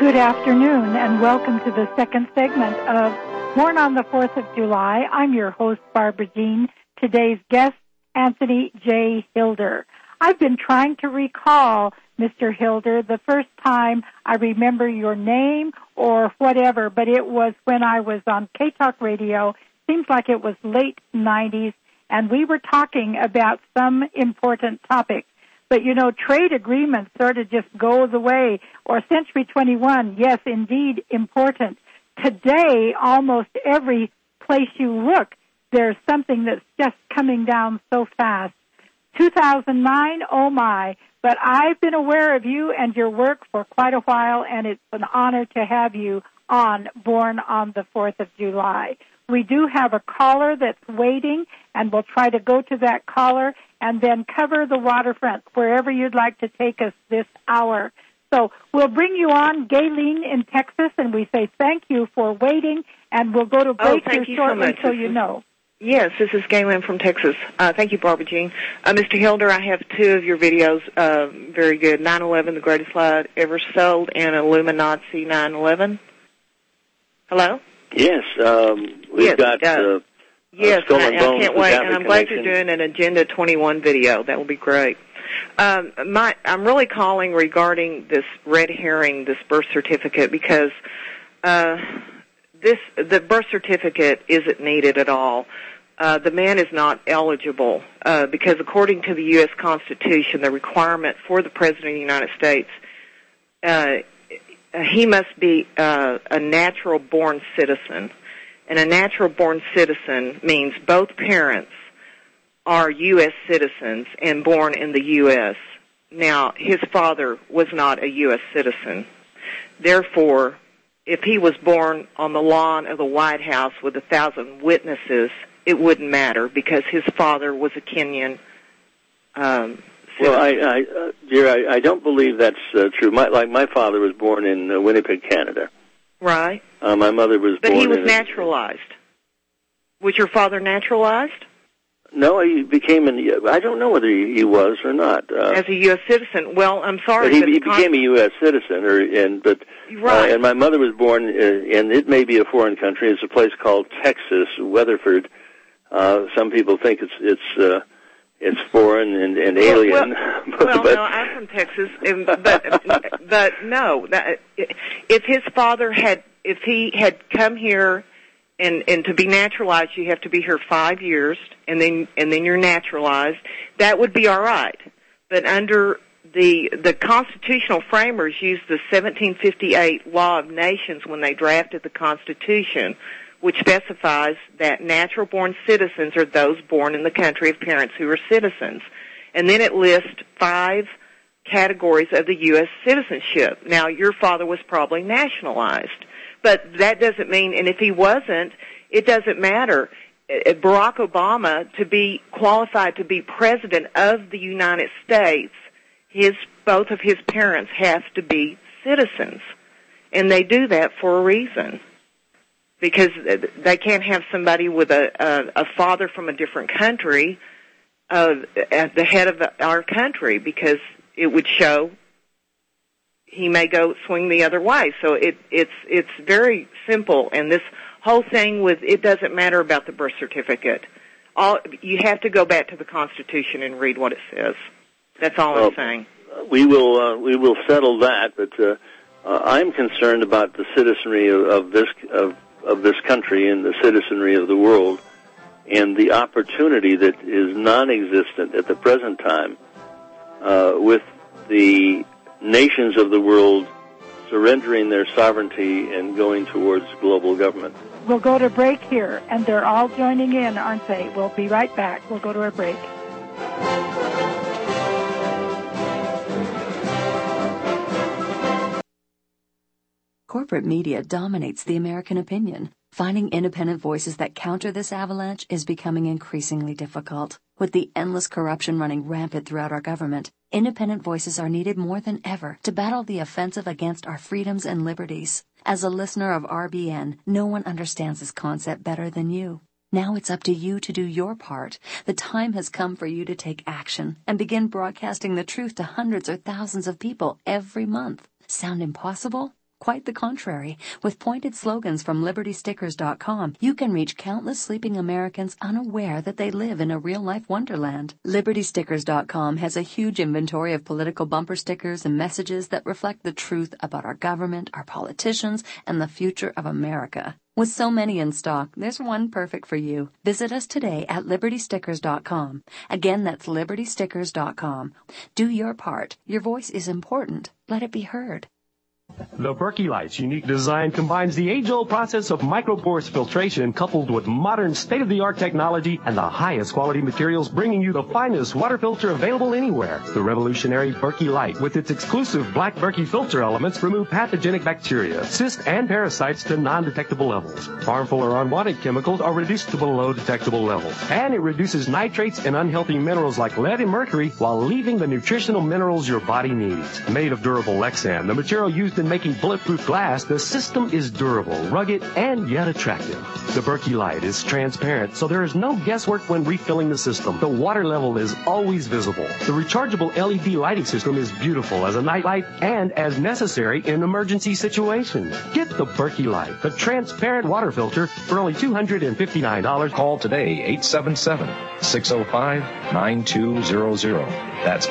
Good afternoon, and welcome to the second segment of Born on the 4th of July. I'm your host, Barbara Jean. Today's guest, Anthony J. Hilder. I've been trying to recall, Mr. Hilder, the first time I remember your name or whatever, but it was when I was on K-Talk Radio. Seems like it was late 90s, and we were talking about some important topics. But, you know, trade agreements sort of just go the way. Or Century 21, yes, indeed, important. Today, almost every place you look, there's something that's just coming down so fast. 2009, oh my. But I've been aware of you and your work for quite a while, and it's an honor to have you on Born on the 4th of July. We do have a caller that's waiting, and we'll try to go to that caller and then cover the waterfront wherever you'd like to take us this hour. So we'll bring you on, Gayleen in Texas, and we say thank you for waiting, and we'll go to break here shortly so you know. Yes, this is Gayleen from Texas. Thank you, Barbara Jean. Mr. Hilder, I have two of your videos, very good. 9/11, the greatest lie ever sold, and Illuminati 9/11. Hello? Yes, we've got yes, Skull and Bones. I can't wait, and I'm glad you're doing an Agenda 21 video. That will be great. I'm really calling regarding this red herring, this birth certificate, because the birth certificate isn't needed at all. The man is not eligible because according to the U.S. Constitution, the requirement for the President of the United States, he must be a natural-born citizen. And a natural-born citizen means both parents are U.S. citizens and born in the U.S. Now, his father was not a U.S. citizen. Therefore, if he was born on the lawn of the White House with 1,000 witnesses, it wouldn't matter because his father was a Kenyan citizen. Well, dear, I don't believe that's true. My father was born in Winnipeg, Canada. Right. My mother was born. But he was naturalized. Was your father naturalized? No, he became I don't know whether he was or not. As a U.S. citizen. Well, I'm sorry. But he became a U.S. citizen, right. And my mother was born, and it may be a foreign country. It's a place called Texas, Weatherford. Some people think it's foreign and alien. Well, no, I'm from Texas, but no. If his father if he had come here, and to be naturalized, you have to be here 5 years, and then you're naturalized. That would be all right. But under the constitutional framers used the 1758 Law of Nations when they drafted the Constitution, which specifies that natural-born citizens are those born in the country of parents who are citizens. And then it lists 5 categories of the U.S. citizenship. Now, your father was probably nationalized, but that doesn't mean, and if he wasn't, it doesn't matter. Barack Obama, to be qualified to be president of the United States, both of his parents have to be citizens, and they do that for a reason. Because they can't have somebody with a father from a different country at the head of our country, because it would show he may go swing the other way. So it's very simple, and this whole thing with it doesn't matter about the birth certificate. You have to go back to the Constitution and read what it says. That's all I'm saying. We will settle that, but I'm concerned about the citizenry of this country and the citizenry of the world, and the opportunity that is non-existent at the present time with the nations of the world surrendering their sovereignty and going towards global government. We'll go to break here, and they're all joining in, aren't they? We'll be right back. We'll go to a break. Corporate media dominates the American opinion. Finding independent voices that counter this avalanche is becoming increasingly difficult. With the endless corruption running rampant throughout our government, independent voices are needed more than ever to battle the offensive against our freedoms and liberties. As a listener of RBN, no one understands this concept better than you. Now it's up to you to do your part. The time has come for you to take action and begin broadcasting the truth to hundreds or thousands of people every month. Sound impossible? Quite the contrary. With pointed slogans from LibertyStickers.com, you can reach countless sleeping Americans unaware that they live in a real-life wonderland. LibertyStickers.com has a huge inventory of political bumper stickers and messages that reflect the truth about our government, our politicians, and the future of America. With so many in stock, there's one perfect for you. Visit us today at LibertyStickers.com. Again, that's LibertyStickers.com. Do your part. Your voice is important. Let it be heard. The Berkey Light's unique design combines the age-old process of microporous filtration coupled with modern state-of-the-art technology and the highest quality materials, bringing you the finest water filter available anywhere. The revolutionary Berkey Light, with its exclusive black Berkey filter elements, remove pathogenic bacteria, cysts, and parasites to non-detectable levels. Harmful or unwanted chemicals are reduced to below detectable levels. And it reduces nitrates and unhealthy minerals like lead and mercury while leaving the nutritional minerals your body needs. Made of durable Lexan, the material used in making bulletproof glass, the system is durable, rugged, and yet attractive. The Berkey Light is transparent, so there is no guesswork when refilling the system. The water level is always visible. The rechargeable LED lighting system is beautiful as a nightlight and as necessary in emergency situations. Get the Berkey Light, the transparent water filter, for only $259. Call today, 877-605-9200. That's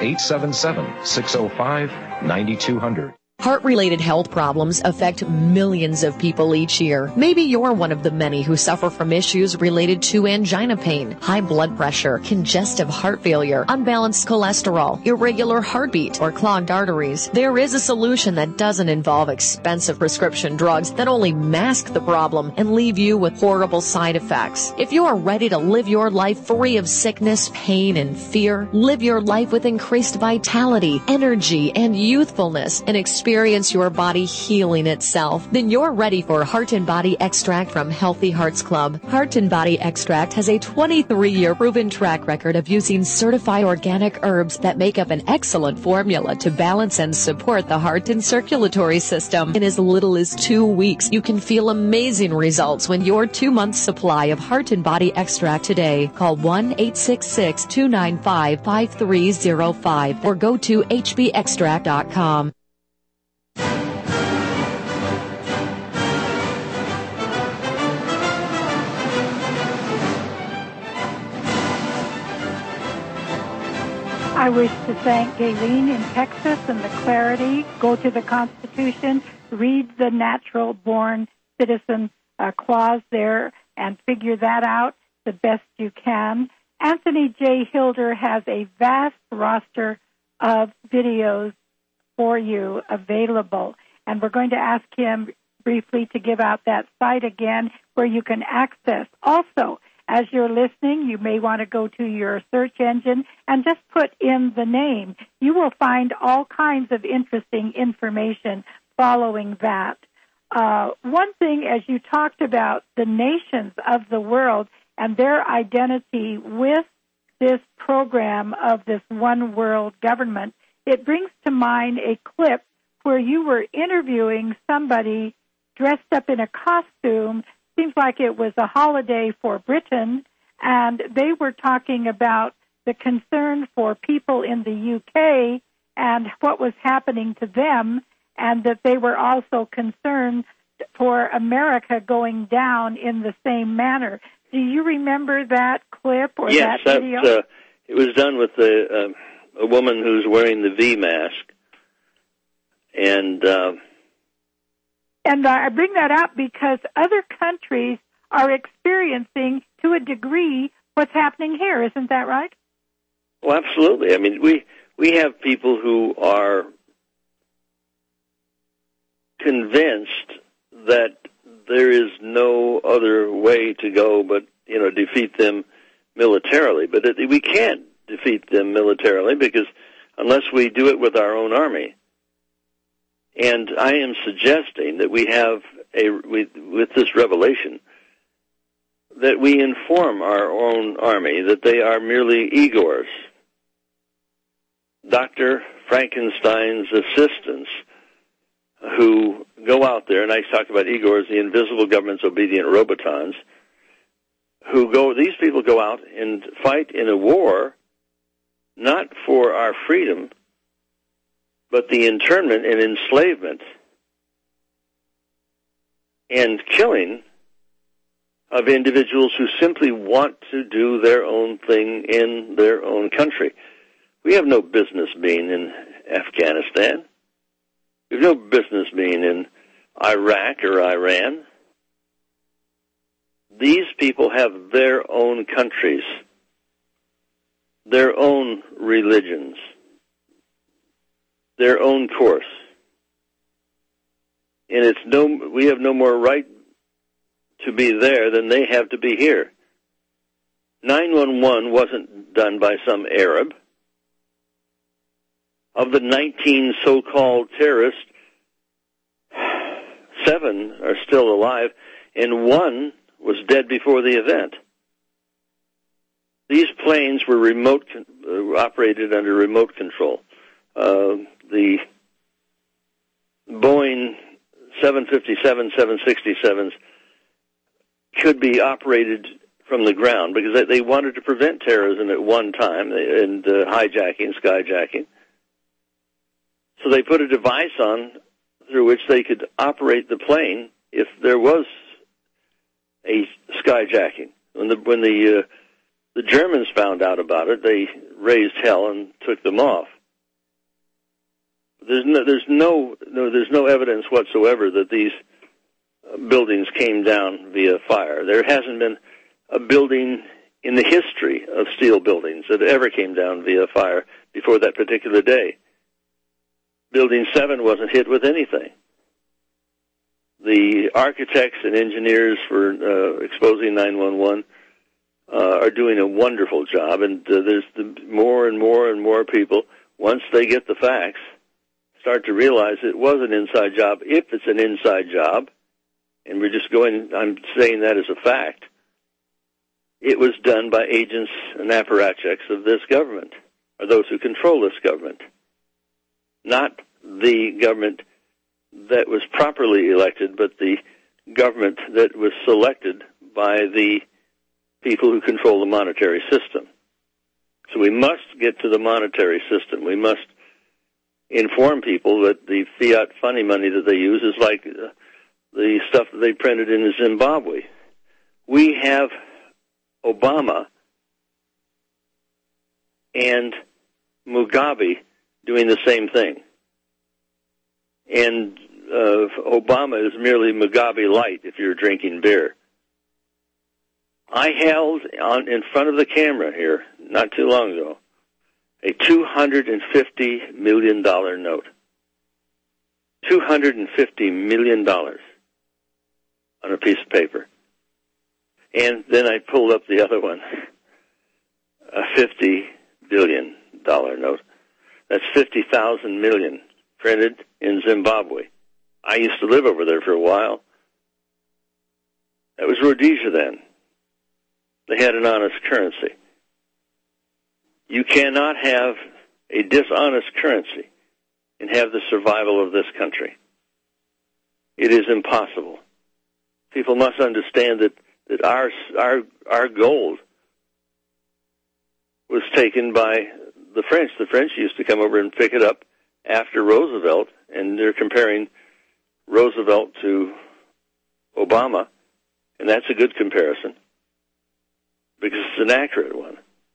877-605-9200. Heart-related health problems affect millions of people each year. Maybe you're one of the many who suffer from issues related to angina pain, high blood pressure, congestive heart failure, unbalanced cholesterol, irregular heartbeat, or clogged arteries. There is a solution that doesn't involve expensive prescription drugs that only mask the problem and leave you with horrible side effects. If you are ready to live your life free of sickness, pain, and fear, live your life with increased vitality, energy, and youthfulness, and experience your body healing itself, then you're ready for Heart and Body Extract from Healthy Hearts Club. Heart and Body Extract has a 23-year proven track record of using certified organic herbs that make up an excellent formula to balance and support the heart and circulatory system. In as little as 2 weeks, you can feel amazing results when your 2-month supply of Heart and Body Extract today. Call 1-866-295-5305 or go to hbextract.com. I wish to thank Gayleen in Texas and the clarity. Go to the Constitution, read the natural born citizen clause there, and figure that out the best you can. Anthony J. Hilder has a vast roster of videos for you available, and we're going to ask him briefly to give out that site again where you can access. Also, as you're listening, you may want to go to your search engine and just put in the name. You will find all kinds of interesting information following that. One thing, as you talked about the nations of the world and their identity with this program of this one world government, it brings to mind a clip where you were interviewing somebody dressed up in a costume. Seems like it was a holiday for Britain, and they were talking about the concern for people in the UK and what was happening to them, and that they were also concerned for America going down in the same manner. Do you remember that clip or that video? Yes, it was done with a woman who's wearing the V mask, and I bring that up because other countries are experiencing, to a degree, what's happening here. Isn't that right? Well, absolutely. I mean, we have people who are convinced that there is no other way to go but, defeat them militarily. But we can't defeat them militarily because unless we do it with our own army. And I am suggesting that we have with this revelation, that we inform our own army that they are merely Igors, Dr. Frankenstein's assistants, who go out there, and I talk about Igors, the invisible government's obedient robotons, these people go out and fight in a war, not for our freedom, but the internment and enslavement and killing of individuals who simply want to do their own thing in their own country. We have no business being in Afghanistan. We have no business being in Iraq or Iran. These people have their own countries, their own religions, their own course. And we have no more right to be there than they have to be here. 911 wasn't done by some Arab. Of the 19 so-called terrorists, 7 are still alive, and 1 was dead before the event. These planes were operated under remote control. The Boeing 757, 767s could be operated from the ground because they wanted to prevent terrorism at one time and hijacking, skyjacking. So they put a device on through which they could operate the plane if there was a skyjacking. When the Germans found out about it, they raised hell and took them off. There's no evidence whatsoever that these buildings came down via fire. There hasn't been a building in the history of steel buildings that ever came down via fire before that particular day. Building 7 wasn't hit with anything. The architects and engineers for exposing 911 are doing a wonderful job, and there's more and more and more people, once they get the facts, start to realize it was an inside job. If it's an inside job, and I'm saying that as a fact, it was done by agents and apparatchiks of this government, or those who control this government, not the government that was properly elected, but the government that was selected by the people who control the monetary system. So we must get to the monetary system. We must inform people that the fiat funny money that they use is like the stuff that they printed in Zimbabwe. We have Obama and Mugabe doing the same thing. And Obama is merely Mugabe light if you're drinking beer. I held in front of the camera here, not too long ago, a $250 million note. $250 million on a piece of paper. And then I pulled up the other one, a $50 billion note. That's 50,000 million printed in Zimbabwe. I used to live over there for a while. That was Rhodesia then. They had an honest currency. You cannot have a dishonest currency and have the survival of this country. It is impossible. People must understand that our gold was taken by the French. The French used to come over and pick it up after Roosevelt, and they're comparing Roosevelt to Obama, and that's a good comparison because it's an accurate one.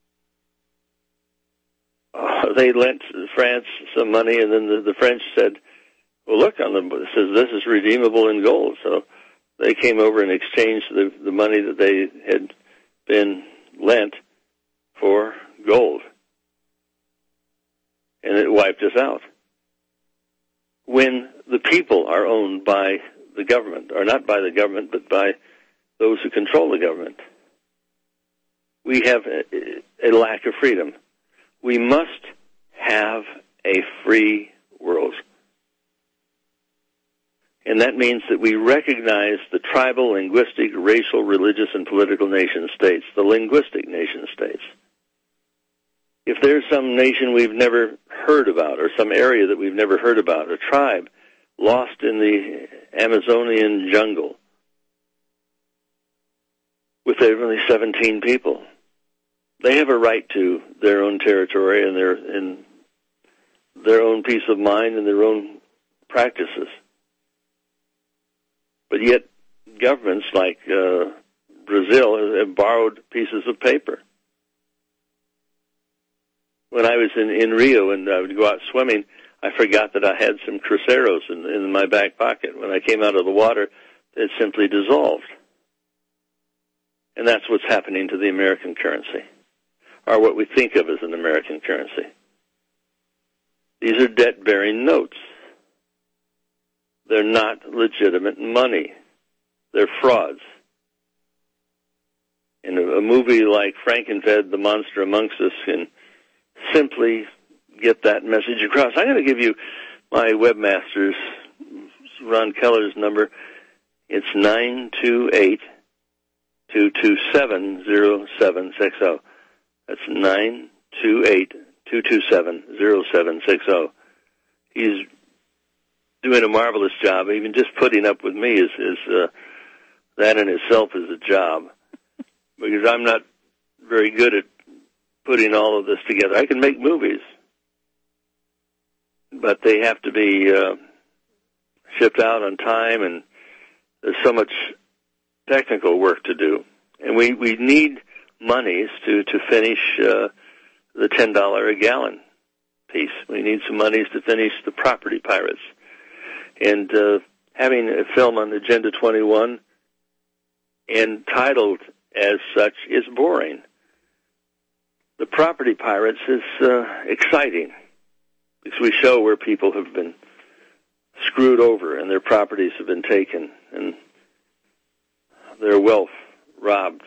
They lent France some money, and then the French said, well, look, it says this is redeemable in gold. So they came over and exchanged the money that they had been lent for gold. And it wiped us out. When the people are owned by the government, or not by the government, but by those who control the government, we have a lack of freedom. We must have a free world. And that means that we recognize the tribal, linguistic, racial, religious, and political nation states, the linguistic nation states. If there's some nation we've never heard about, or some area that we've never heard about, a tribe lost in the Amazonian jungle with only 17 people, they have a right to their own territory and their own peace of mind and their own practices. But yet governments like Brazil have borrowed pieces of paper. When I was in Rio and I would go out swimming, I forgot that I had some cruceros in my back pocket. When I came out of the water, it simply dissolved. And that's what's happening to the American currency, or what we think of as an American currency. These are debt-bearing notes. They're not legitimate money. They're frauds. And a movie like Frankenfed, The Monster Amongst Us, can simply get that message across. I'm going to give you my webmaster's, Ron Keller's number. It's 928-227-0760. That's 928-227-0760. He's doing a marvelous job. Even just putting up with me is that in itself is a job, because I'm not very good at putting all of this together. I can make movies, but they have to be shipped out on time, and there's so much technical work to do. And we need monies to finish the $10 a gallon piece. We need some monies to finish the property pirates. And having a film on Agenda 21 and titled as such is boring. The property pirates is exciting, because we show where people have been screwed over and their properties have been taken and their wealth robbed,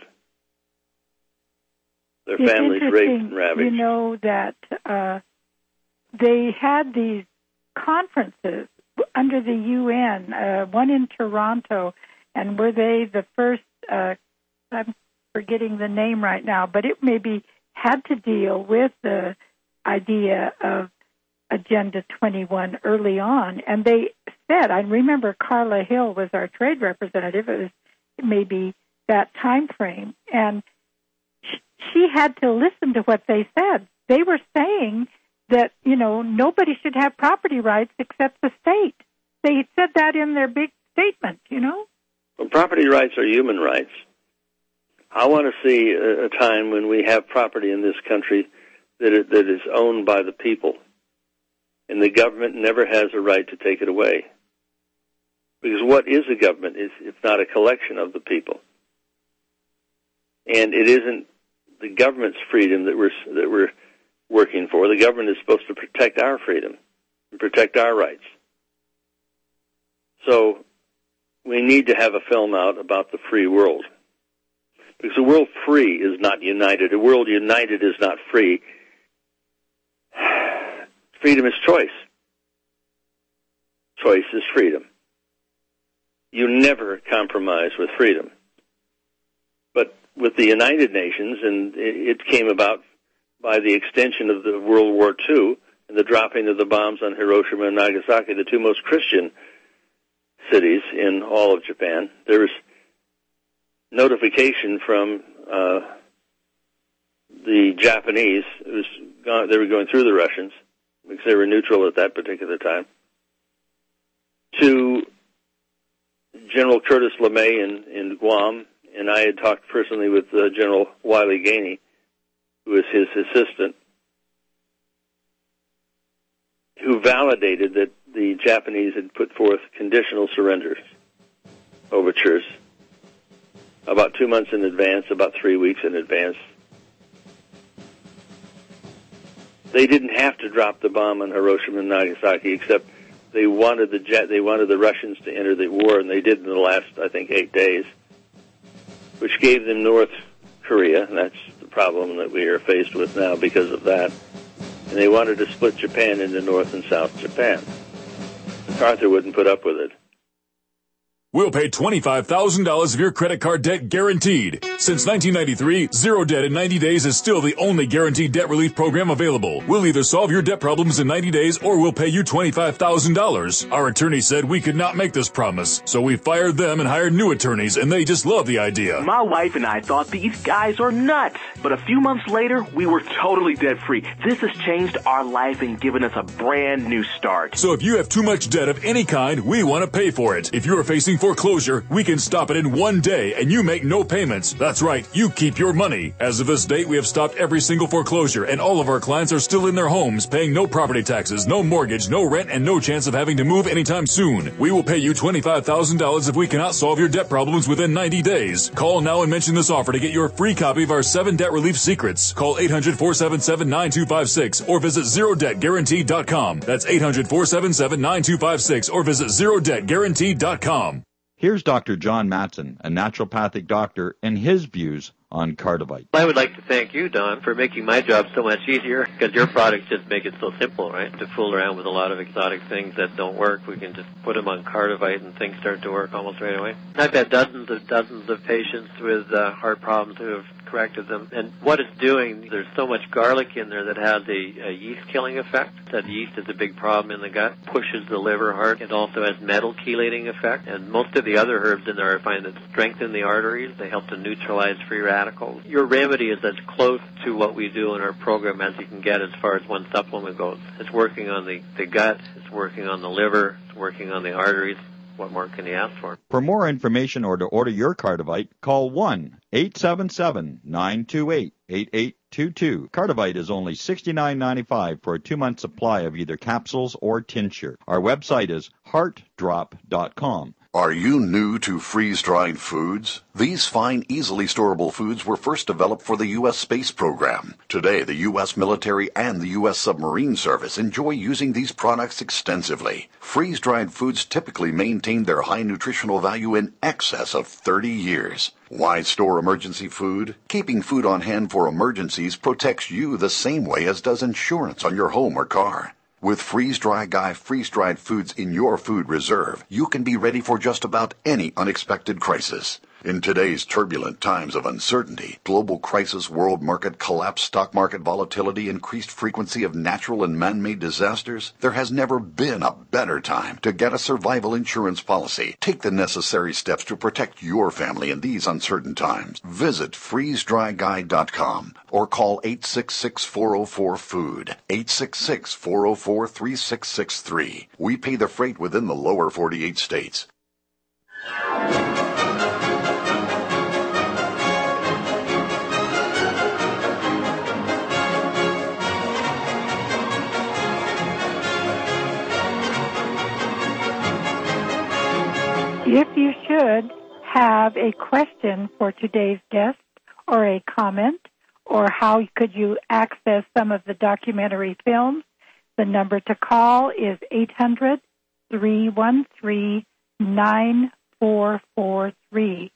their families raped and ravaged. You know that they had these conferences under the UN, one in Toronto, and were they the first, I'm forgetting the name right now, but it maybe had to deal with the idea of Agenda 21 early on. And they said, I remember Carla Hill was our trade representative, it was maybe that time frame, and she had to listen to what they said. They were saying that, nobody should have property rights except the state. They said that in their big statement, Well, property rights are human rights. I want to see a time when we have property in this country that is owned by the people, and the government never has a right to take it away. Because what is a government if not a collection of the people? And it isn't the government's freedom that we're working for. The government is supposed to protect our freedom and protect our rights. So we need to have a film out about the free world. Because a world free is not united. A world united is not free. Freedom is choice. Choice is freedom. You never compromise with freedom. But with the United Nations, and it came about by the extension of the World War II and the dropping of the bombs on Hiroshima and Nagasaki, the two most Christian cities in all of Japan, there was notification from the Japanese. They were going through the Russians, because they were neutral at that particular time, to General Curtis LeMay in Guam, and I had talked personally with General Wiley Gainey, who is his assistant, who validated that the Japanese had put forth conditional surrenders overtures about 2 months in advance, about 3 weeks in advance. They didn't have to drop the bomb on Hiroshima and Nagasaki, except they wanted the Russians to enter the war, and they did in the last, I think, 8 days, which gave them North Korea, and that's the problem that we are faced with now because of that. And they wanted to split Japan into North and South Japan. MacArthur wouldn't put up with it. We'll pay $25,000 of your credit card debt guaranteed. Since 1993, Zero Debt in 90 days is still the only guaranteed debt relief program available. We'll either solve your debt problems in 90 days or we'll pay you $25,000. Our attorney said we could not make this promise, so we fired them and hired new attorneys, and they just love the idea. My wife and I thought these guys are nuts, but a few months later, we were totally debt-free. This has changed our life and given us a brand new start. So if you have too much debt of any kind, we want to pay for it. If you are facing foreclosure, we can stop it in one day and you make no payments. That's right, you keep your money. As of this date, we have stopped every single foreclosure and all of our clients are still in their homes paying no property taxes, no mortgage, no rent, and no chance of having to move anytime soon. We will pay you $25,000 if we cannot solve your debt problems within 90 days. Call now and mention this offer to get your free copy of our 7 Debt Relief Secrets. Call 800-477-9256 or visit ZeroDebtGuaranteed.com. That's 800-477-9256 or visit ZeroDebtGuaranteed.com. Here's Dr. John Matson, a naturopathic doctor, and his views on Cardivite. I would like to thank you, Don, for making my job so much easier, because your products just make it so simple, right? To fool around with a lot of exotic things that don't work, we can just put them on Cardivite and things start to work almost right away. I've had dozens of patients with heart problems who have corrected them. And what it's doing, there's so much garlic in there that has a yeast-killing effect. That yeast is a big problem in the gut, pushes the liver hard. It also has metal chelating effect. And most of the other herbs in there I find that strengthen the arteries. They help to neutralize free radicals. Your remedy is as close to what we do in our program as you can get as far as one supplement goes. It's working on the gut, it's working on the liver, it's working on the arteries. What more can you ask for? For more information or to order your Cardivite, call 1-877-928-8822. Cardivite is only $69.95 for a 2-month supply of either capsules or tincture. Our website is heartdrop.com. Are you new to freeze-dried foods? These fine, easily storable foods were first developed for the U.S. space program. Today, the U.S. military and the U.S. submarine service enjoy using these products extensively. Freeze-dried foods typically maintain their high nutritional value in excess of 30 years. Why store emergency food? Keeping food on hand for emergencies protects you the same way as does insurance on your home or car. With Freeze-Dry Guy freeze-dried foods in your food reserve, you can be ready for just about any unexpected crisis. In today's turbulent times of uncertainty, global crisis, world market collapse, stock market volatility, increased frequency of natural and man-made disasters, there has never been a better time to get a survival insurance policy. Take the necessary steps to protect your family in these uncertain times. Visit freezedryguy.com or call 866-404-FOOD, 866-404-3663. We pay the freight within the lower 48 states. If you should have a question for today's guest or a comment, or how could you access some of the documentary films, the number to call is 800-313-9443.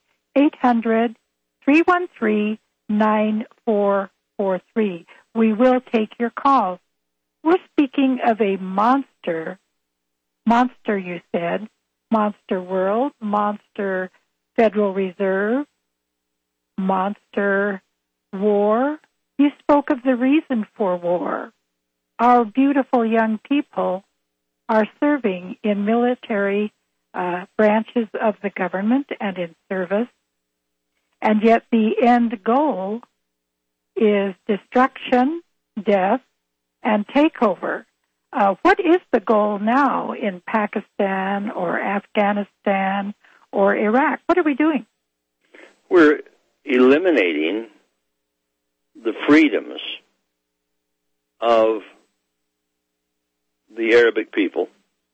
800-313-9443. We will take your calls. We're speaking of a monster, you said, Monster World, Monster Federal Reserve, Monster War. You spoke of the reason for war. Our beautiful young people are serving in military branches of the government and in service, and yet the end goal is destruction, death, and takeover. What is the goal now in Pakistan or Afghanistan or Iraq? What are we doing? We're eliminating the freedoms of the Arabic people.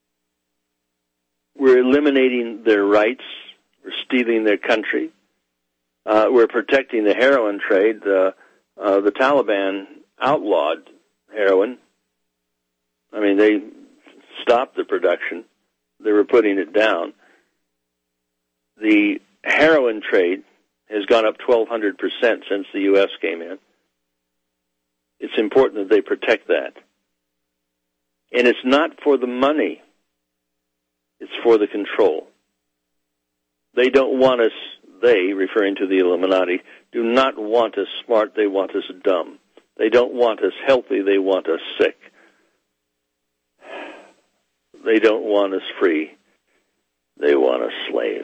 We're eliminating their rights. We're stealing their country. We're protecting the heroin trade. The Taliban outlawed heroin. I mean, they stopped the production. They were putting it down. The heroin trade has gone up 1,200% since the U.S. came in. It's important that they protect that. And it's not for the money. It's for the control. They don't want us, they, referring to the Illuminati, do not want us smart, they want us dumb. They don't want us healthy, they want us sick. They don't want us free. They want us slave.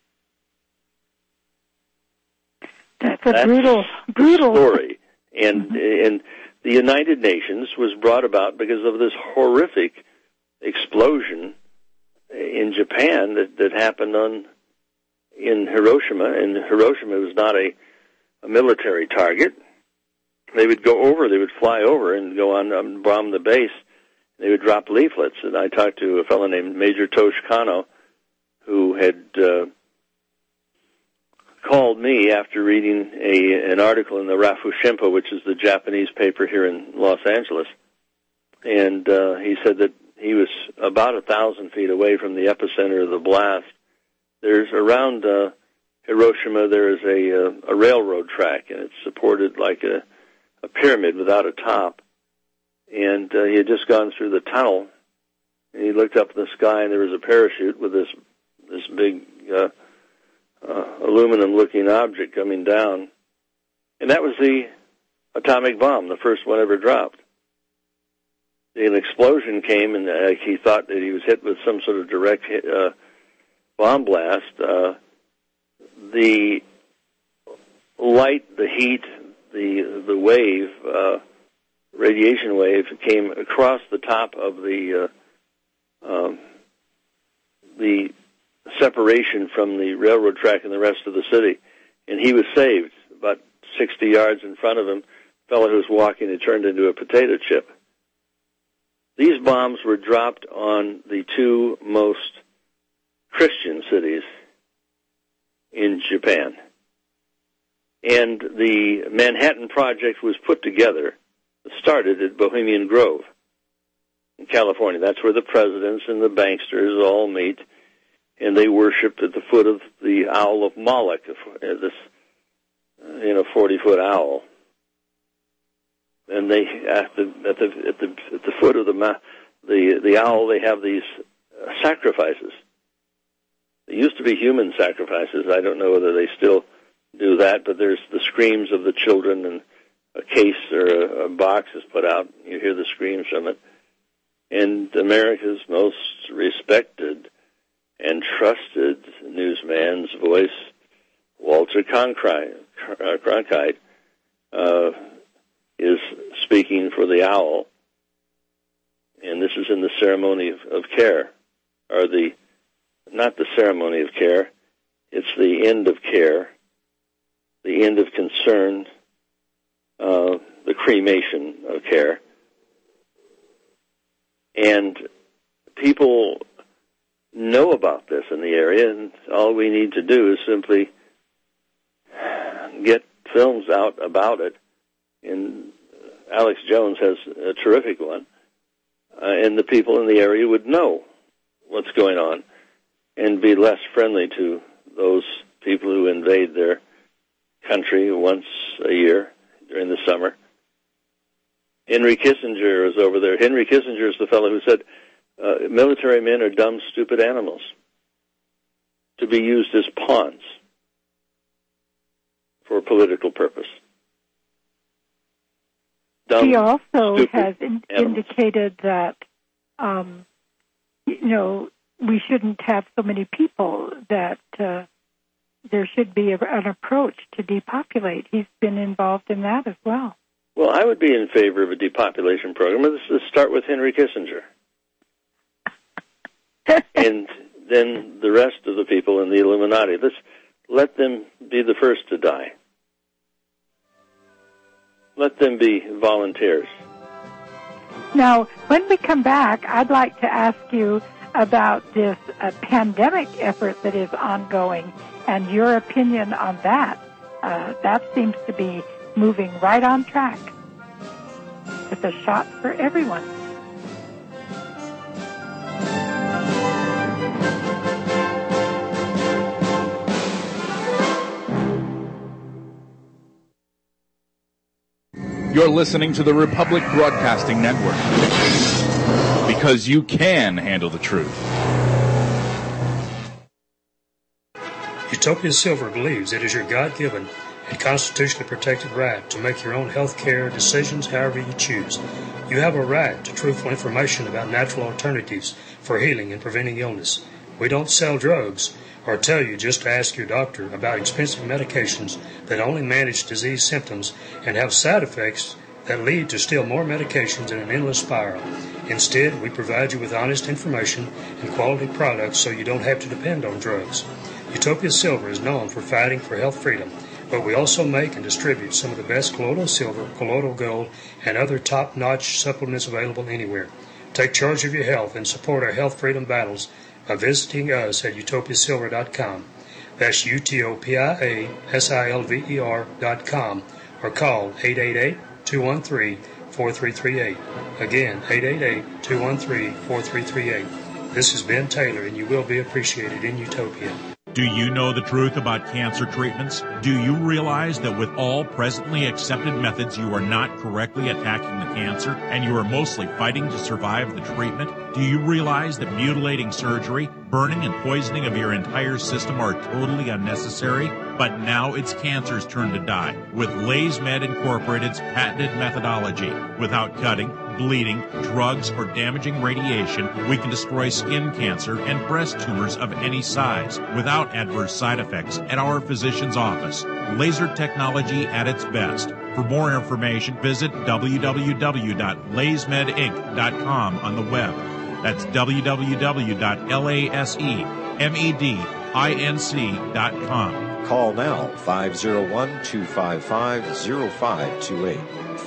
That's a brutal story. And the United Nations was brought about because of this horrific explosion in Japan that happened in Hiroshima. And Hiroshima was not a military target. They would fly over and go on and bomb the base. They would drop leaflets. And I talked to a fellow named Major Tosh Kano, who had called me after reading an article in the Rafu Shimpo, which is the Japanese paper here in Los Angeles. And he said that he was about 1,000 feet away from the epicenter of the blast. There's around Hiroshima, there is a railroad track, and it's supported like a pyramid without a top. And he had just gone through the tunnel, and he looked up in the sky, and there was a parachute with this big aluminum-looking object coming down. And that was the atomic bomb, the first one ever dropped. An explosion came, and he thought that he was hit with some sort of direct bomb blast. The light, the heat, the wave, radiation wave came across the top of the separation from the railroad track and the rest of the city, and he was saved. About 60 yards in front of him, a fellow who was walking had turned into a potato chip. These bombs were dropped on the two most Christian cities in Japan. And the Manhattan Project was put together, started at Bohemian Grove in California. That's where the presidents and the banksters all meet, and they worship at the foot of the Owl of Moloch, this 40-foot owl. And they at the foot of the owl, they have these sacrifices. They used to be human sacrifices. I don't know whether they still do that, but there's the screams of the children, and a case or a box is put out. You hear the screams from it. And America's most respected and trusted newsman's voice, Walter Cronkite, is speaking for the owl, and this is in the ceremony of care, or not the ceremony of care, it's the end of care, the end of concern, the cremation of care. And people know about this in the area, and all we need to do is simply get films out about it. And Alex Jones has a terrific one, and the people in the area would know what's going on and be less friendly to those people who invade their country once a year during the summer. Henry Kissinger is over there. Henry Kissinger is the fellow who said, military men are dumb, stupid animals to be used as pawns for political purpose. He also has indicated that, we shouldn't have so many people, that there should be an approach to depopulate. He's been involved in that as well. Well, I would be in favor of a depopulation program. Let's start with Henry Kissinger. And then the rest of the people in the Illuminati. Let's let them be the first to die. Let them be volunteers. Now, when we come back, I'd like to ask you about this pandemic effort that is ongoing and your opinion on that. That seems to be moving right on track. It's a shot for everyone. You're listening to the Republic Broadcasting Network, because you can handle the truth. Utopia Silver believes it is your God-given and constitutionally protected right to make your own health care decisions however you choose. You have a right to truthful information about natural alternatives for healing and preventing illness. We don't sell drugs or tell you just to ask your doctor about expensive medications that only manage disease symptoms and have side effects that lead to still more medications in an endless spiral. Instead, we provide you with honest information and quality products so you don't have to depend on drugs. Utopia Silver is known for fighting for health freedom, but we also make and distribute some of the best colloidal silver, colloidal gold, and other top-notch supplements available anywhere. Take charge of your health and support our health freedom battles by visiting us at utopiasilver.com. That's utopiasilver.com, or call 888-213-4338. Again, 888-213-4338. This is Ben Taylor, and you will be appreciated in Utopia. Do you know the truth about cancer treatments? Do you realize that with all presently accepted methods, you are not correctly attacking the cancer, and you are mostly fighting to survive the treatment? Do you realize that mutilating surgery, burning and poisoning of your entire system are totally unnecessary? But now it's cancer's turn to die with LaysMed Incorporated's patented methodology. Without cutting, bleeding, drugs, or damaging radiation, we can destroy skin cancer and breast tumors of any size without adverse side effects at our physician's office. Laser technology at its best. For more information, visit www.laysmedinc.com on the web. That's www.lasemedinc.com. Call now, 501-255-0528.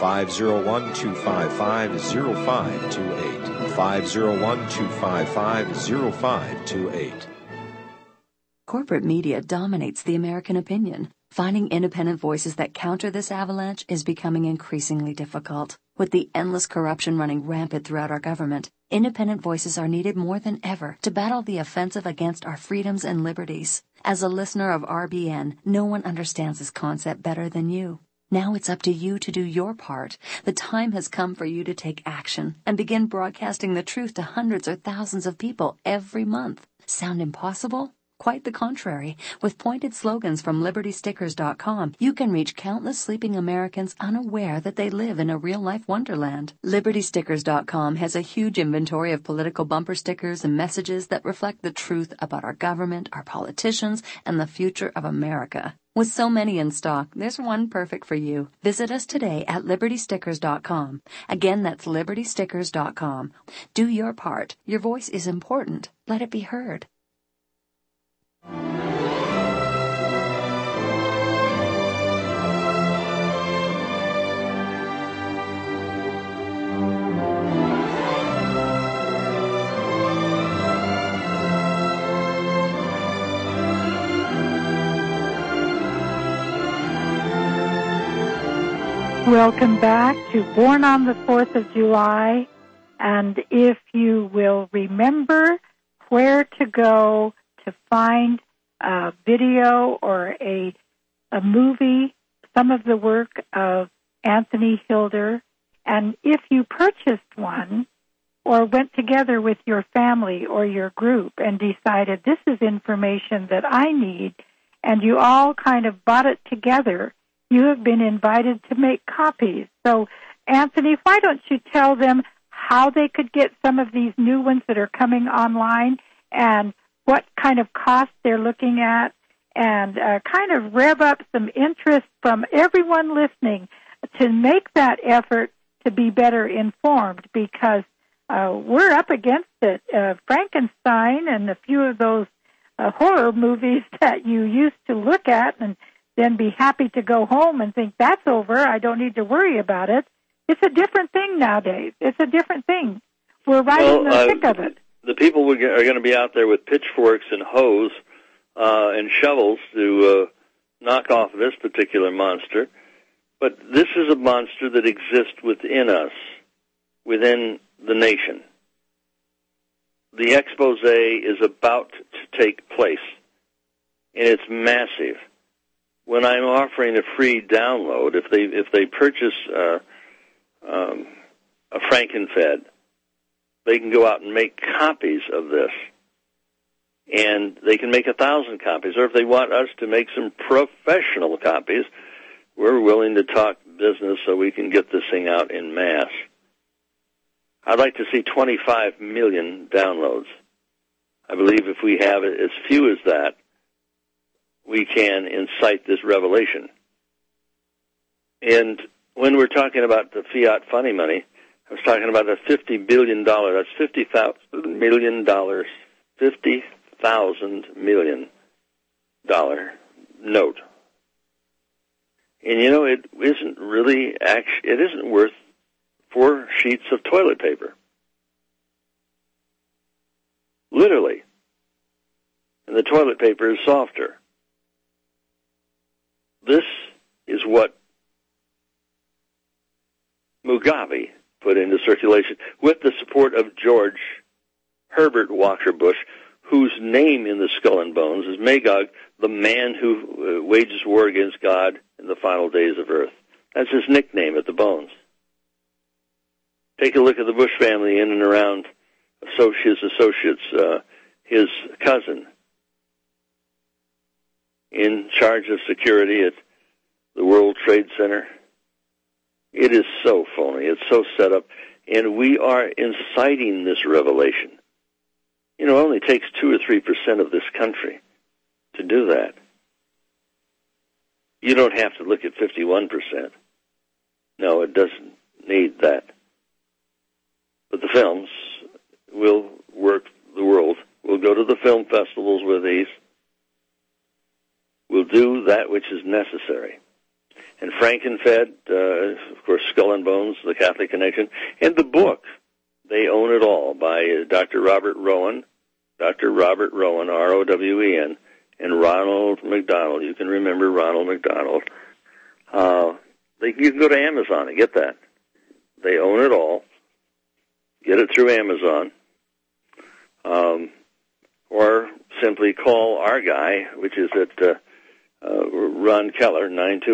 501-255-0528. 501-255-0528. Corporate media dominates the American opinion. Finding independent voices that counter this avalanche is becoming increasingly difficult. With the endless corruption running rampant throughout our government, independent voices are needed more than ever to battle the offensive against our freedoms and liberties. As a listener of RBN, no one understands this concept better than you. Now it's up to you to do your part. The time has come for you to take action and begin broadcasting the truth to hundreds or thousands of people every month. Sound impossible? Quite the contrary. With pointed slogans from LibertyStickers.com, you can reach countless sleeping Americans unaware that they live in a real-life wonderland. LibertyStickers.com has a huge inventory of political bumper stickers and messages that reflect the truth about our government, our politicians, and the future of America. With so many in stock, there's one perfect for you. Visit us today at LibertyStickers.com. Again, that's LibertyStickers.com. Do your part. Your voice is important. Let it be heard. Welcome back to Born on the 4th of July. And if you will remember where to go to find a video or a movie, some of the work of Anthony Hilder, and if you purchased one or went together with your family or your group and decided this is information that I need, and you all kind of bought it together, you have been invited to make copies. So, Anthony, why don't you tell them how they could get some of these new ones that are coming online and what kind of cost they're looking at, and kind of rev up some interest from everyone listening to make that effort to be better informed, because we're up against it. Frankenstein and a few of those horror movies that you used to look at and then be happy to go home and think, that's over, I don't need to worry about it. It's a different thing nowadays. It's a different thing. We're right in the thick of it. The people are going to be out there with pitchforks and hoes and shovels to knock off this particular monster. But this is a monster that exists within us, within the nation. The expose is about to take place, and it's massive. When I'm offering a free download, if they purchase a Frankenfed, they can go out and make copies of this, and they can make 1,000 copies. Or if they want us to make some professional copies, we're willing to talk business so we can get this thing out in mass. I'd like to see 25 million downloads. I believe if we have as few as that, we can incite this revelation. And when we're talking about the fiat funny money, I was talking about a $50 billion, that's $50,000 million, $50,000 million note. And you know, it isn't really, it isn't worth 4 sheets of toilet paper. Literally. And the toilet paper is softer. This is what Mugabe put into circulation with the support of George Herbert Walker Bush, whose name in the Skull and Bones is Magog, the man who wages war against God in the final days of earth. That's his nickname at the Bones. Take a look at the Bush family in and around his associates, his cousin, in charge of security at the World Trade Center. It is so phony. It's so set up. And we are inciting this revelation. You know, it only takes 2 or 3% of this country to do that. You don't have to look at 51%. No, it doesn't need that. But the films will work the world. We'll go to the film festivals with these. We'll do that which is necessary. And Frankenfed, of course, Skull and Bones, The Catholic Connection, and the book, They Own It All, by Dr. Robert Rowen, R-O-W-E-N, and Ronald McDonald. You can remember Ronald McDonald. You can go to Amazon and get that. They Own It All. Get it through Amazon. Or simply call our guy, which is at Ron Keller,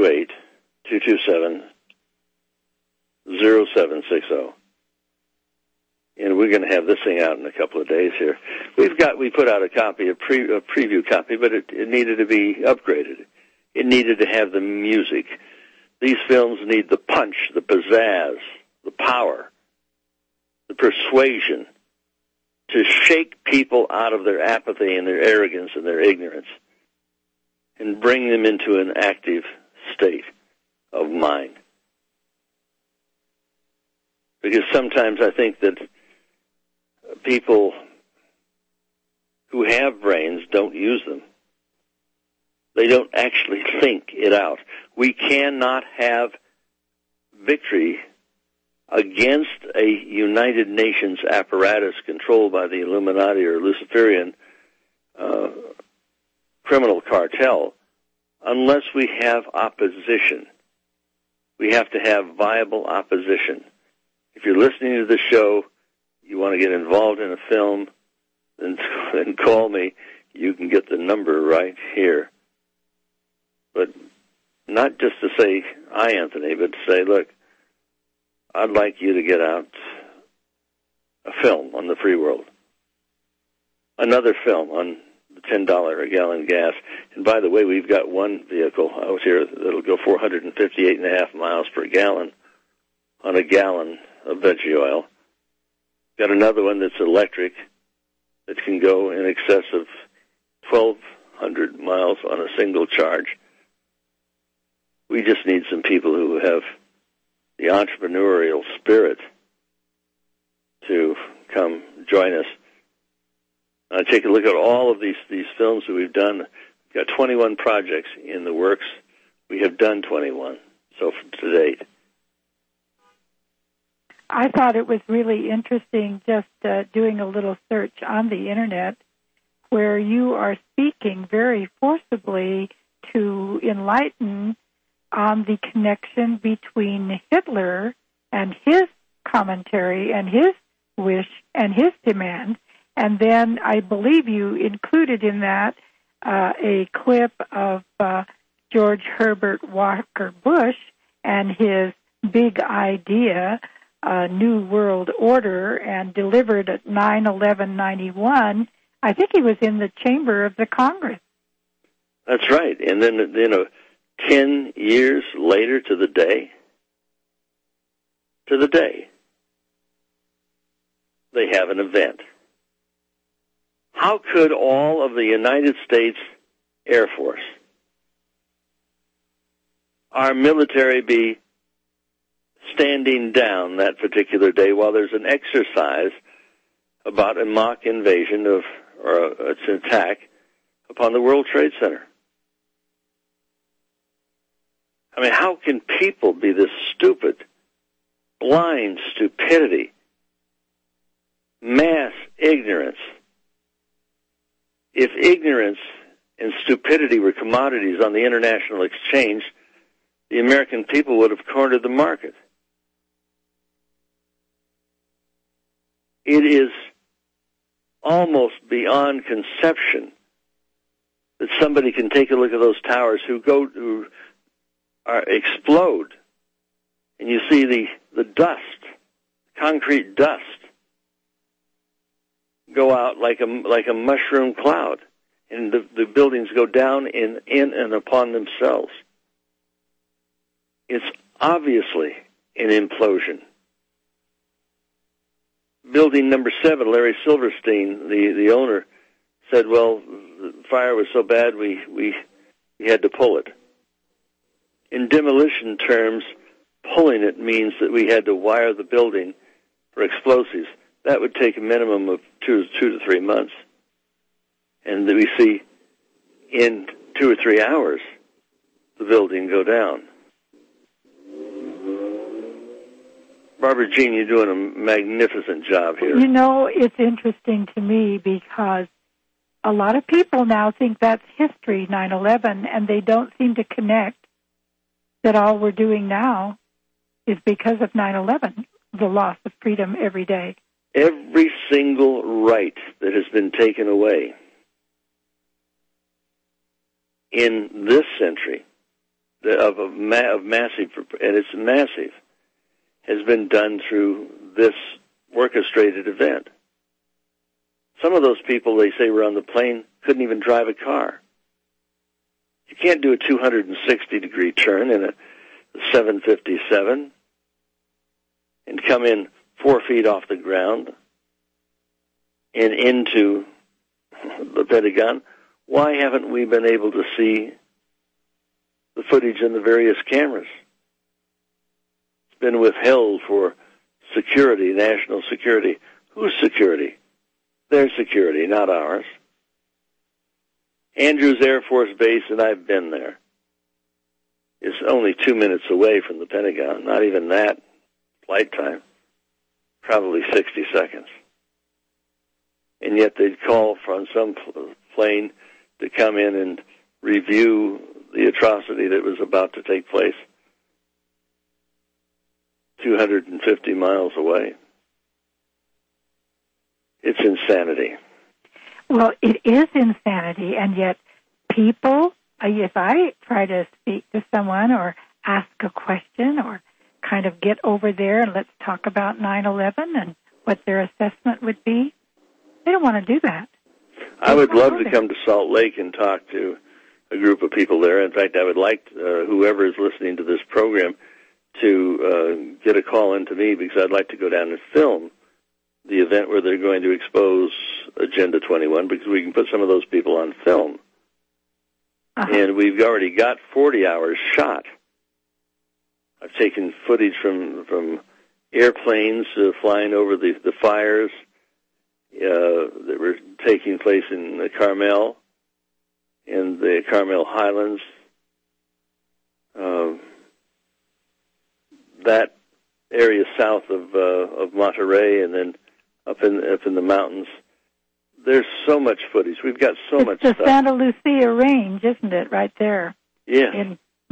928-227-0760. And we're going to have this thing out in a couple of days here. We put out a copy, a preview copy, but it needed to be upgraded. It needed to have the music. These films need the punch, the pizzazz, the power, the persuasion to shake people out of their apathy and their arrogance and their ignorance and bring them into an active state of mind. Because sometimes I think that people who have brains don't use them. They don't actually think it out. We cannot have victory against a United Nations apparatus controlled by the Illuminati or Luciferian criminal cartel unless we have opposition. We have to have viable opposition. If you're listening to the show, you want to get involved in a film, then call me. You can get the number right here. But not just to say, hi, Anthony, but to say, look, I'd like you to get out a film on the free world, another film on the $10 a gallon gas. And by the way, we've got one vehicle out here that'll go 458.5 miles per gallon on a gallon of veggie oil. Got another one that's electric that can go in excess of 1,200 miles on a single charge. We just need some people who have the entrepreneurial spirit to come join us. Take a look at all of these films that we've done. We've got 21 projects in the works. We have done 21 so to date. I thought it was really interesting just doing a little search on the Internet where you are speaking very forcibly to enlighten on the connection between Hitler and his commentary and his wish and his demand. And then I believe you included in that a clip of George Herbert Walker Bush and his big idea, New World Order, and delivered at 9/11/91. I think he was in the chamber of the Congress. That's right. And then, 10 years later to the day, they have an event. How could all of the United States Air Force, our military, be standing down that particular day while there's an exercise about a mock invasion or it's an attack upon the World Trade Center. I mean, how can people be this stupid? Blind stupidity, mass ignorance. If ignorance and stupidity were commodities on the international exchange, the American people would have cornered the market. It is almost beyond conception that somebody can take a look at those towers who explode, and you see the dust, concrete dust, go out like a mushroom cloud, and the buildings go down in and upon themselves. It's obviously an implosion. Building number 7, Larry Silverstein, the owner, said, well, the fire was so bad we had to pull it. In demolition terms, pulling it means that we had to wire the building for explosives. That would take a minimum of 2 to 3 months. And we see in 2 or 3 hours the building go down. Barbara Jean, you're doing a magnificent job here. You know, it's interesting to me because a lot of people now think that's history, 9/11, and they don't seem to connect that all we're doing now is because of 9/11, the loss of freedom every day. Every single right that has been taken away in this century of massive, and it's massive, has been done through this orchestrated event. Some of those people, they say, were on the plane, couldn't even drive a car. You can't do a 260-degree turn in a 757 and come in 4 feet off the ground and into the Pentagon. Why haven't we been able to see the footage in the various cameras? It's been withheld for security, national security. Whose security? Their security, not ours. Andrews Air Force Base, and I've been there, is only 2 minutes away from the Pentagon. Not even that flight time. Probably 60 seconds. And yet they'd call from some plane to come in and review the atrocity that was about to take place 250 miles away. It's insanity. Well, it is insanity, and yet people, if I try to speak to someone or ask a question or kind of get over there and let's talk about 9/11 and what their assessment would be, they don't want to do that. I would love to come to Salt Lake and talk to a group of people there. In fact, I would like whoever is listening to this program to get a call into me, because I'd like to go down and film the event where they're going to expose Agenda 21, because we can put some of those people on film. And we've already got 40 hours shot. I've taken footage from airplanes flying over the fires that were taking place in the Carmel, in the Carmel Highlands. That area south of Monterey, and then up in the mountains. There's so much footage. We've got so much stuff. It's the Santa Lucia Range, isn't it, right there? Yeah.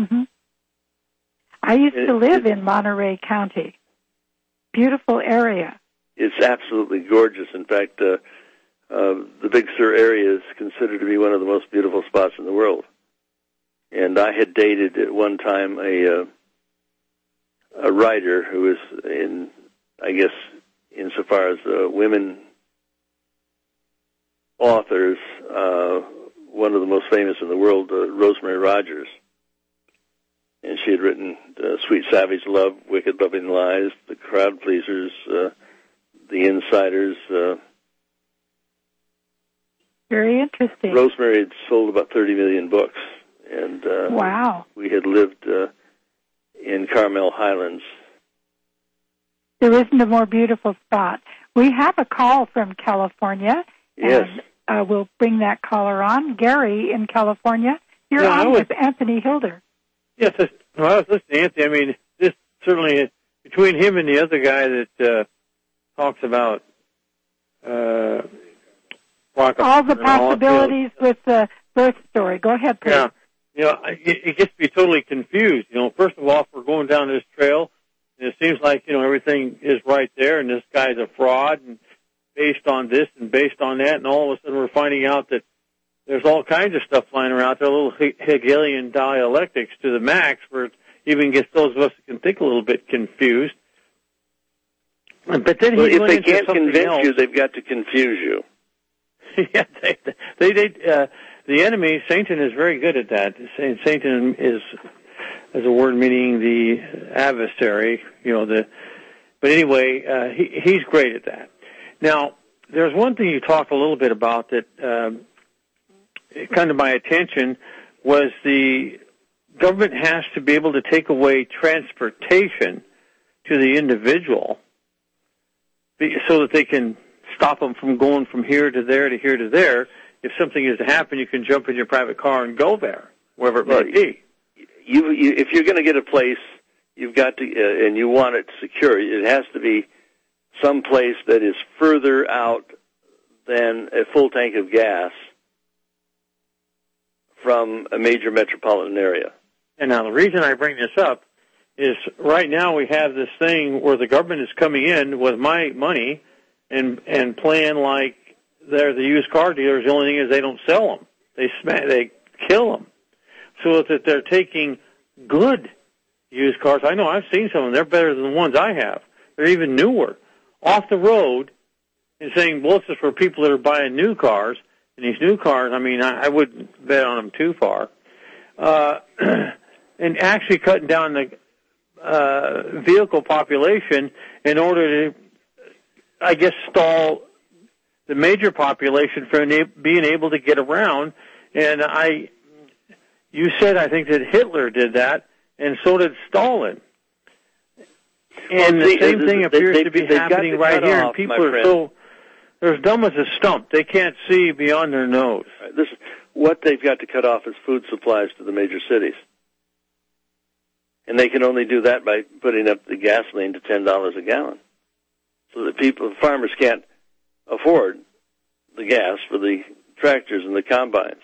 I used to live in Monterey County. Beautiful area. It's absolutely gorgeous. In fact, the Big Sur area is considered to be one of the most beautiful spots in the world. And I had dated at one time a writer who was in, I guess, insofar as women authors, one of the most famous in the world, Rosemary Rogers. And she had written Sweet Savage Love, Wicked Loving Lies, The Crowd Pleasers, The Insiders. Very interesting. Rosemary had sold about 30 million books. And wow. We had lived in Carmel Highlands There isn't a more beautiful spot. We have a call from California. Yes. And we'll bring that caller on. Gary in California. You're on with Anthony Hilder. Yes, I was listening to Anthony. I mean, this certainly, between him and the other guy that talks about all the possibilities with the birth story. Go ahead, please. Yeah. It gets me totally confused. First of all, if we're going down this trail, and it seems like, everything is right there, and this guy's a fraud, and based on this and based on that, and all of a sudden we're finding out that there's all kinds of stuff flying around. There are little Hegelian dialectics to the max, where it even gets those of us that can think a little bit confused. But then if they can't convince you, they've got to confuse you. Yeah, the enemy, Satan, is very good at that. Satan is a word meaning the adversary, but anyway, he's great at that. Now, there's one thing you talked a little bit about that kind of my attention was the government has to be able to take away transportation to the individual so that they can stop them from going from here to there to here to there. If something is to happen, you can jump in your private car and go there, wherever it may be. If you're going to get a place, you've got to, and you want it secure, it has to be some place that is further out than a full tank of gas from a major metropolitan area. And now the reason I bring this up is right now we have this thing where the government is coming in with my money and playing like they're the used car dealers. The only thing is they don't sell them. They kill them. So that they're taking good used cars. I know I've seen some of them. They're better than the ones I have. They're even newer. Off the road and saying, well, this is for people that are buying new cars. And these new cars, I wouldn't bet on them too far. And actually cutting down the vehicle population in order to, I guess, stall the major population from being able to get around. And you said, I think, that Hitler did that, and so did Stalin. And the same thing appears to be happening right here. And people are they're as dumb as a stump. They can't see beyond their nose. What they've got to cut off is food supplies to the major cities. And they can only do that by putting up the gasoline to $10 a gallon. So that farmers can't afford the gas for the tractors and the combines.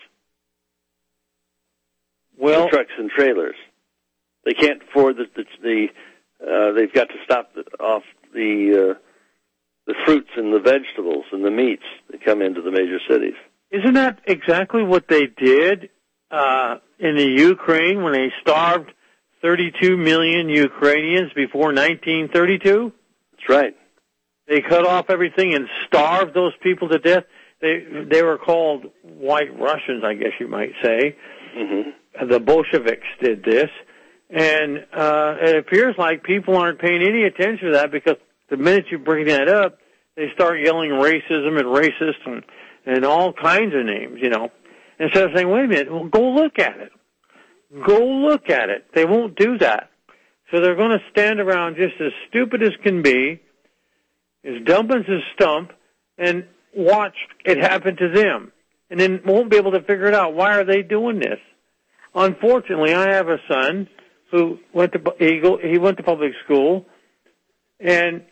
The trucks and trailers. They can't afford they've got to stop off the fruits and the vegetables and the meats that come into the major cities. Isn't that exactly what they did in the Ukraine when they starved 32 million Ukrainians before 1932? That's right. They cut off everything and starved those people to death. They were called White Russians, I guess you might say. Mm-hmm. The Bolsheviks did this. And it appears like people aren't paying any attention to that, because the minute you bring that up, they start yelling racism and racist and all kinds of names, Instead of saying, wait a minute, well, go look at it. Go look at it. They won't do that. So they're going to stand around just as stupid as can be, as dumb as a stump, and watch it happen to them. And then won't be able to figure it out. Why are they doing this? Unfortunately, I have a son who went to public school, and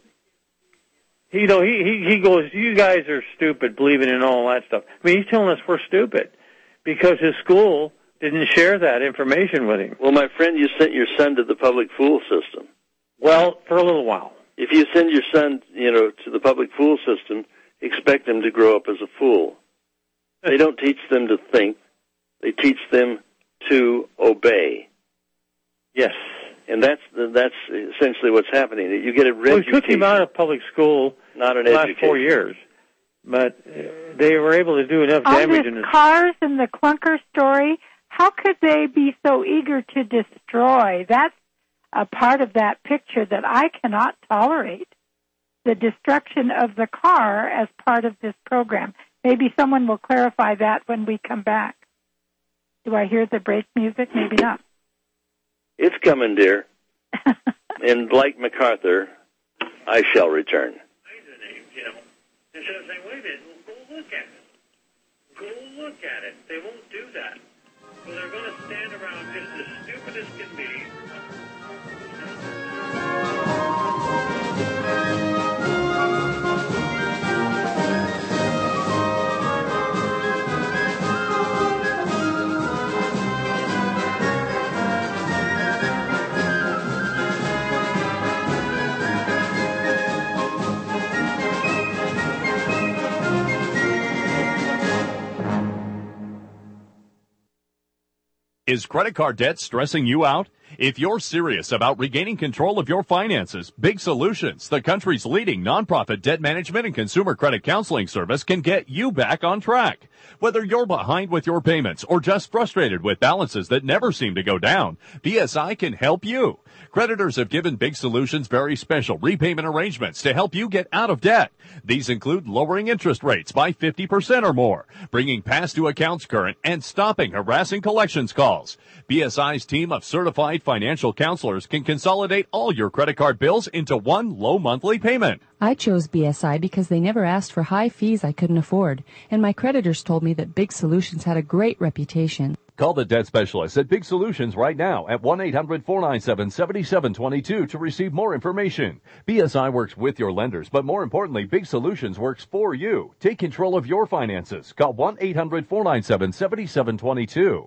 he goes, you guys are stupid believing in all that stuff. He's telling us we're stupid because his school didn't share that information with him. Well, my friend, you sent your son to the public fool system. Well, for a little while. If you send your son, to the public fool system, expect him to grow up as a fool. They don't teach them to think. They teach them to obey. Yes. And that's essentially what's happening. You get a red education. We took him out of public school not an the last education. 4 years, but they were able to do enough damage. On this cars and the clunker story, how could they be so eager to destroy? That's a part of that picture that I cannot tolerate, the destruction of the car as part of this program. Maybe someone will clarify that when we come back. Do I hear the break music? Maybe not. It's coming, dear. And like MacArthur, I shall return. You know, instead of saying, wait a minute, well, go look at it. Go look at it. They won't do that. So they're going to stand around just as stupid as can be. Is credit card debt stressing you out? If you're serious about regaining control of your finances, Big Solutions, the country's leading nonprofit debt management and consumer credit counseling service, can get you back on track. Whether you're behind with your payments or just frustrated with balances that never seem to go down, BSI can help you. Creditors have given Big Solutions very special repayment arrangements to help you get out of debt. These include lowering interest rates by 50% or more, bringing past due accounts current, and stopping harassing collections calls. BSI's team of certified financial counselors can consolidate all your credit card bills into one low monthly payment. I chose BSI because they never asked for high fees I couldn't afford, and my creditors told me that Big Solutions had a great reputation. Call the debt specialist at Big Solutions right now at 1-800-497-7722 to receive more information. BSI works with your lenders, but more importantly, Big Solutions works for you. Take control of your finances. Call 1-800-497-7722.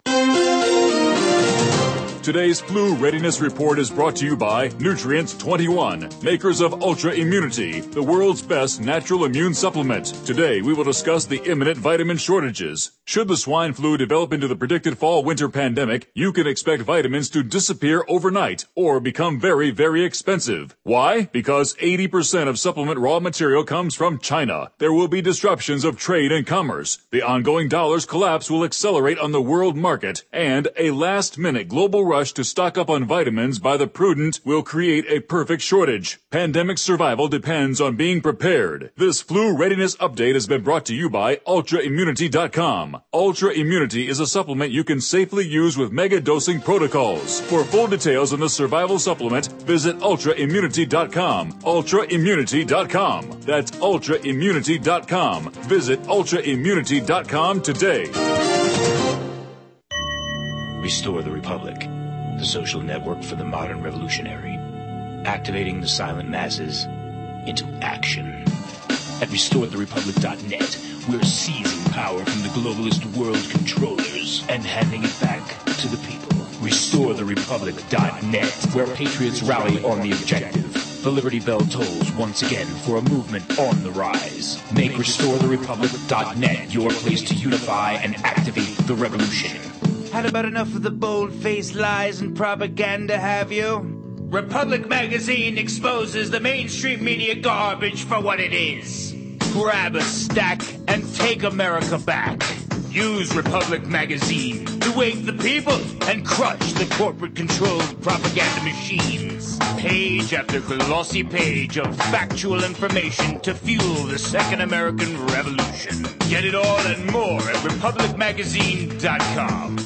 Today's Flu Readiness Report is brought to you by Nutrients 21, makers of Ultra Immunity, the world's best natural immune supplement. Today, we will discuss the imminent vitamin shortages. Should the swine flu develop into the predicted fall-winter pandemic, you can expect vitamins to disappear overnight or become very, very expensive. Why? Because 80% of supplement raw material comes from China. There will be disruptions of trade and commerce. The ongoing dollar's collapse will accelerate on the world market, and a last-minute global rush to stock up on vitamins by the prudent will create a perfect shortage. Pandemic survival depends on being prepared. This flu readiness update has been brought to you by UltraImmunity.com. Ultra Immunity is a supplement you can safely use with mega dosing protocols. For full details on the survival supplement, visit UltraImmunity.com. UltraImmunity.com. That's UltraImmunity.com. Visit UltraImmunity.com today. Restore the Republic, the social network for the modern revolutionary, activating the silent masses into action. At RestoreTheRepublic.net, we're seizing power from the globalist world controllers and handing it back to the people. RestoreTheRepublic.net, where patriots rally on the objective. The Liberty Bell tolls once again for a movement on the rise. Make RestoreTheRepublic.net your place to unify and activate the revolution. Had about enough of the bold-faced lies and propaganda, have you? Republic Magazine exposes the mainstream media garbage for what it is. Grab a stack and take America back. Use Republic Magazine to wake the people and crush the corporate-controlled propaganda machines. Page after glossy page of factual information to fuel the Second American Revolution. Get it all and more at RepublicMagazine.com.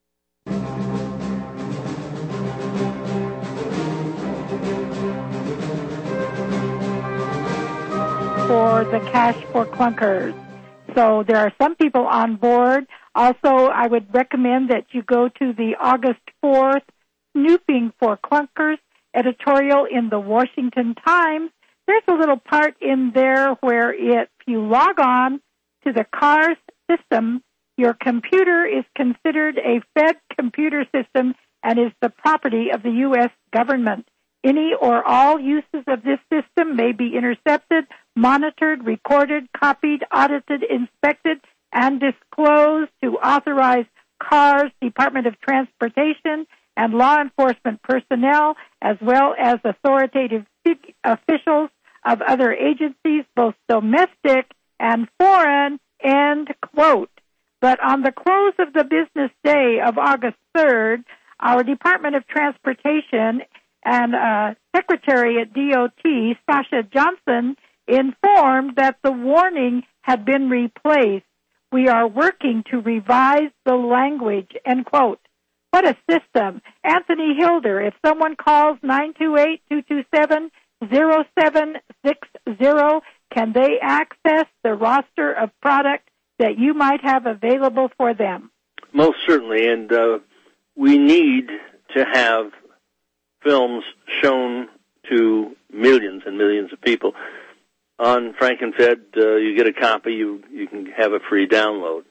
For the Cash for Clunkers. So there are some people on board. Also, I would recommend that you go to the August 4th Snooping for Clunkers editorial in the Washington Times. There's a little part in there where if you log on to the CARS system, your computer is considered a Fed computer system and is the property of the U.S. government. Any or all uses of this system may be intercepted, monitored, recorded, copied, audited, inspected, and disclosed to authorized CARS, Department of Transportation, and law enforcement personnel, as well as authoritative officials of other agencies, both domestic and foreign, end quote. But on the close of the business day of August 3rd, our Department of Transportation and Secretary at DOT, Sasha Johnson, informed that the warning had been replaced. We are working to revise the language, end quote. What a system. Anthony Hilder, if someone calls 0760. Can they access the roster of products that you might have available for them? Most certainly, and we need to have films shown to millions and millions of people. On Frankenfed, you get a copy. You can have a free download.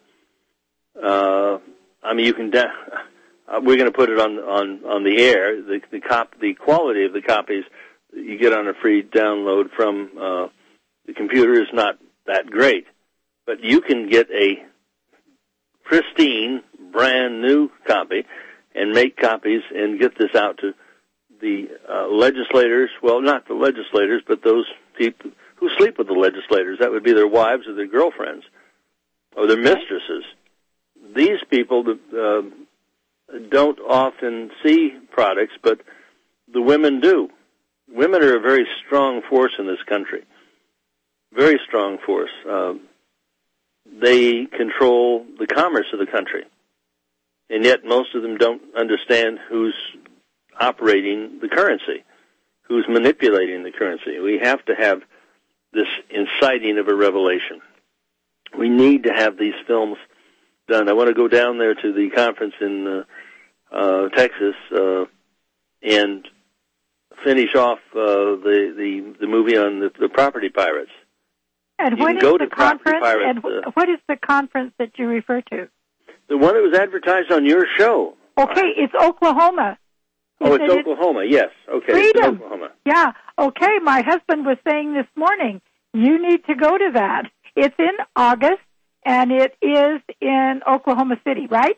You can. We're going to put it on the air. The quality of the copies you get on a free download from the computer is not that great, but you can get a pristine, brand new copy and make copies and get this out to the legislators. Well, not the legislators, but those people who sleep with the legislators. That would be their wives or their girlfriends or their mistresses. These people don't often see products, but the women do. Women are a very strong force in this country, very strong force. They control the commerce of the country, and yet most of them don't understand who's operating the currency, who's manipulating the currency. We have to have this inciting of a revelation. We need to have these films done. I want to go down there to the conference in Texas and finish off the movie on the property pirates. And when is the conference? And what is the conference that you refer to? The one that was advertised on your show. Okay, it's Oklahoma. Oh, it's Oklahoma. Yes. Okay. Freedom. It's Oklahoma. Yeah. Okay. My husband was saying this morning, you need to go to that. It's in August, and it is in Oklahoma City, right?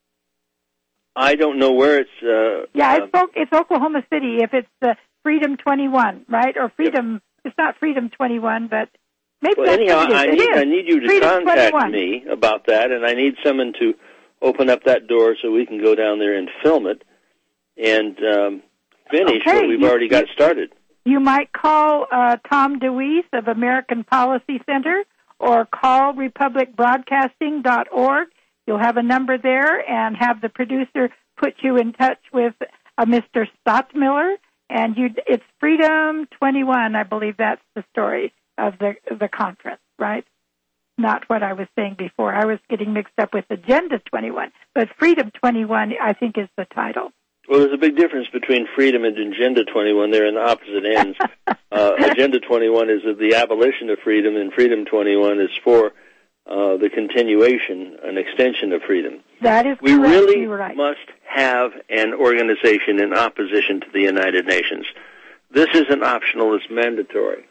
I don't know where it's. It's Oklahoma City. If it's the Freedom 21, right? Or Freedom. It's not Freedom 21, but maybe. Well, anyhow, I need you to Freedom contact 21. me about that, and I need someone to open up that door so we can go down there and film it and finish what we've already got started. You might call Tom DeWeese of American Policy Center or call republicbroadcasting.org. You'll have a number there and have the producer put you in touch with Mr. Stottmiller. And it's Freedom 21, I believe that's the story of the conference, right? Not what I was saying before. I was getting mixed up with Agenda 21. But Freedom 21, I think, is the title. Well, there's a big difference between Freedom and Agenda 21. They're in the opposite ends. Agenda 21 is the abolition of freedom, and Freedom 21 is for the continuation, an extension of freedom. That is correct. We really You're right. must have an organization in opposition to the United Nations. This isn't optional, it's mandatory.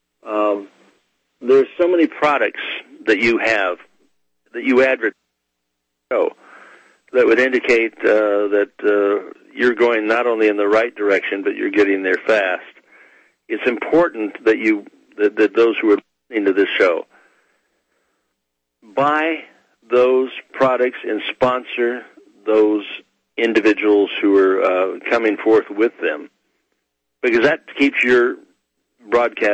There's so many products that you have, that you advertise, that would indicate that you're going not only in the right direction, but you're getting there fast. It's important that that those who are listening to this show buy those products and sponsor those individuals who are coming forth with them, because that keeps your broadcast